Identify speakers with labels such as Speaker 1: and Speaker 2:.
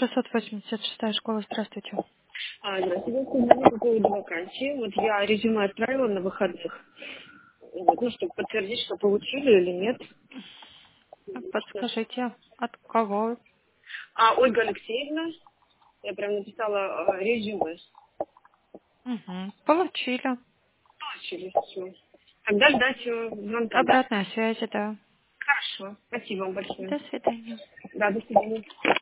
Speaker 1: 686 школа, здравствуйте.
Speaker 2: Здравствуйте, сегодня по поводу вакансии. Вот я резюме отправила на выходных. Вот, ну, чтобы подтвердить, что получили или нет.
Speaker 1: Подскажите, от кого?
Speaker 2: Ольга Алексеевна, я прям написала резюме.
Speaker 1: Угу. Получили.
Speaker 2: Получили все. Тогда ждать звонка, да?
Speaker 1: Обратная связь, да.
Speaker 2: Хорошо. Спасибо вам большое.
Speaker 1: До свидания.
Speaker 2: Да, до свидания.